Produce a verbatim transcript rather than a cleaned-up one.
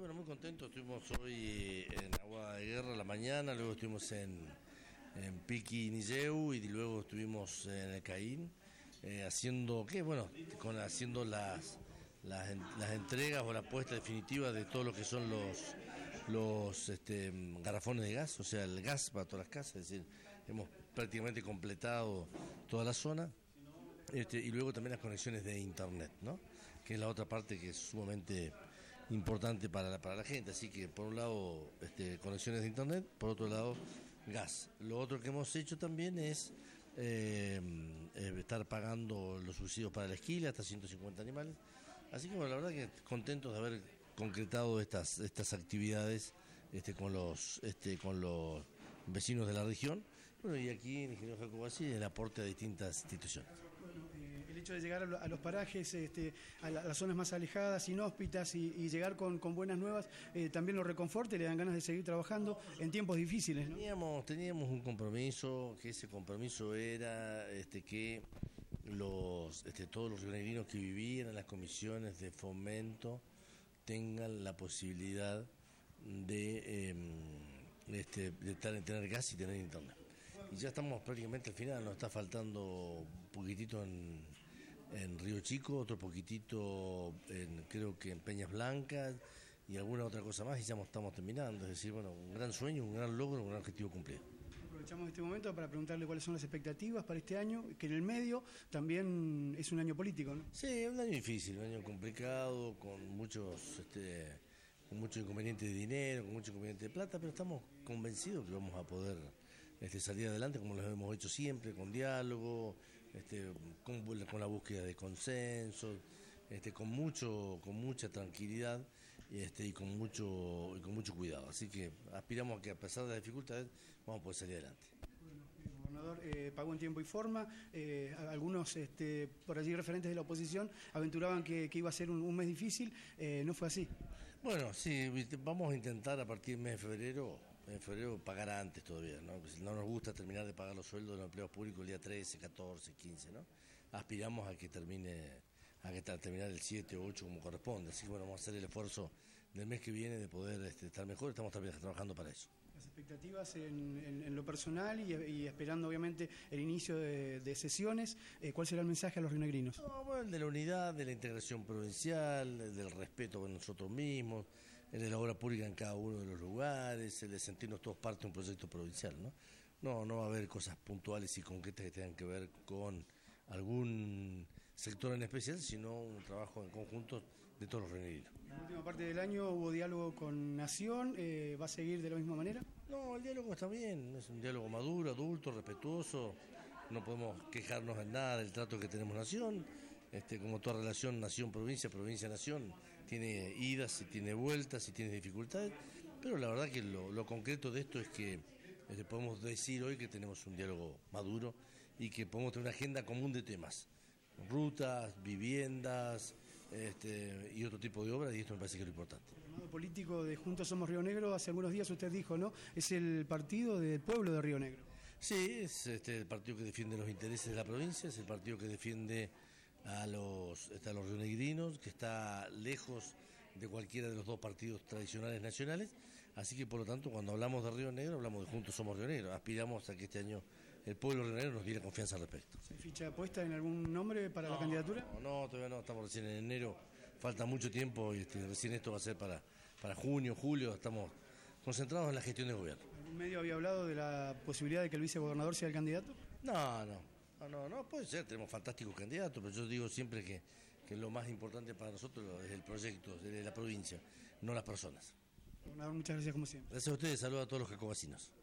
bueno, muy contento. Estuvimos hoy en Agua de Guerra a la mañana, luego estuvimos en, en Piqui Nilleu y luego estuvimos en el Caín, eh, haciendo, ¿qué? Bueno, con, haciendo las, las, las entregas o la puesta definitiva de todo lo que son los los este, garrafones de gas, o sea, el gas para todas las casas, es decir, hemos prácticamente completado toda la zona. Este, y luego también las conexiones de internet, ¿no? Que es la otra parte que es sumamente importante para la, para la gente. Así que por un lado este, conexiones de internet, por otro lado gas. Lo otro que hemos hecho también es eh, eh, estar pagando los subsidios para la esquila, hasta ciento cincuenta animales. Así que bueno, la verdad que contentos de haber concretado estas estas actividades este, con los este, con los vecinos de la región. Bueno, y aquí en Ingeniero Jacobacci el aporte a distintas instituciones. Bueno, eh, el hecho de llegar a, lo, a los parajes, este, a, la, a las zonas más alejadas, inhóspitas y, y llegar con, con buenas nuevas, eh, también lo reconforta y le dan ganas de seguir trabajando en tiempos difíciles, ¿no? Teníamos, teníamos un compromiso, que ese compromiso era este, que los este, todos los rionegrinos que vivían en las comisiones de fomento tengan la posibilidad de, eh, este, de, estar, de tener gas y tener internet. Y ya estamos prácticamente al final, nos está faltando un poquitito en, en Río Chico, otro poquitito en, creo que en Peñas Blancas y alguna otra cosa más y ya estamos terminando. Es decir, bueno, un gran sueño, un gran logro, un gran objetivo cumplido. Aprovechamos este momento para preguntarle cuáles son las expectativas para este año, que en el medio también es un año político, ¿no? Sí, un año difícil, un año complicado, con muchos... Este, con mucho inconveniente de dinero, con mucho inconveniente de plata, pero estamos convencidos que vamos a poder este, salir adelante como lo hemos hecho siempre, con diálogo, este, con, con la búsqueda de consensos, este, con mucho, con mucha tranquilidad y, este, y con mucho y con mucho cuidado. Así que aspiramos a que a pesar de las dificultades vamos a poder salir adelante. Bueno, el gobernador eh, pagó en tiempo y forma. Eh, algunos este, por allí referentes de la oposición aventuraban que, que iba a ser un, un mes difícil. Eh, no fue así. Bueno, sí, vamos a intentar a partir del mes de febrero, en febrero pagar antes todavía, ¿no? Pues no nos gusta terminar de pagar los sueldos de los empleados públicos el día trece, catorce, quince, ¿no? Aspiramos a que termine, a que terminar el siete o ocho como corresponde. Así que bueno, vamos a hacer el esfuerzo del mes que viene de poder este, estar mejor. Estamos trabajando para eso. Las expectativas en, en, en lo personal y, y esperando obviamente el inicio de, de sesiones, eh, ¿cuál será el mensaje a los rionegrinos? No, bueno, el de la unidad, de la integración provincial, el del respeto con nosotros mismos, el de la obra pública en cada uno de los lugares, el de sentirnos todos parte de un proyecto provincial, ¿no? No, no va a haber cosas puntuales y concretas que tengan que ver con algún sector en especial, sino un trabajo en conjunto de todos los rionegrinos. En la última parte del año hubo diálogo con Nación, eh, ¿va a seguir de la misma manera? No, el diálogo está bien, es un diálogo maduro, adulto, respetuoso, no podemos quejarnos en nada del trato que tenemos Nación, este, como toda relación Nación-Provincia, Provincia-Nación, tiene idas y tiene vueltas y tiene dificultades, pero la verdad que lo, lo concreto de esto es que este, podemos decir hoy que tenemos un diálogo maduro y que podemos tener una agenda común de temas, rutas, viviendas este, y otro tipo de obras, y esto me parece que es lo importante. El llamado político de Juntos Somos Río Negro, hace algunos días usted dijo, ¿no? Es el partido del pueblo de Río Negro. Sí, es este, el partido que defiende los intereses de la provincia, es el partido que defiende a los, a los rionegrinos, que está lejos de cualquiera de los dos partidos tradicionales nacionales, así que por lo tanto cuando hablamos de Río Negro hablamos de Juntos Somos Río Negro, aspiramos a que este año el pueblo Río Negro nos diera confianza al respecto. ¿Se ficha puesta en algún nombre para no, la candidatura? No, no, todavía no, estamos recién en enero, falta mucho tiempo y este, recién esto va a ser para, para junio, julio, estamos concentrados en la gestión de gobierno. ¿Algún medio había hablado de la posibilidad de que el vicegobernador sea el candidato? No, no, no, no, no puede ser, tenemos fantásticos candidatos, pero yo digo siempre que, que lo más importante para nosotros es el proyecto de la provincia, no las personas. Muchas gracias como siempre. Gracias a ustedes, saludos a todos los jacobacinos.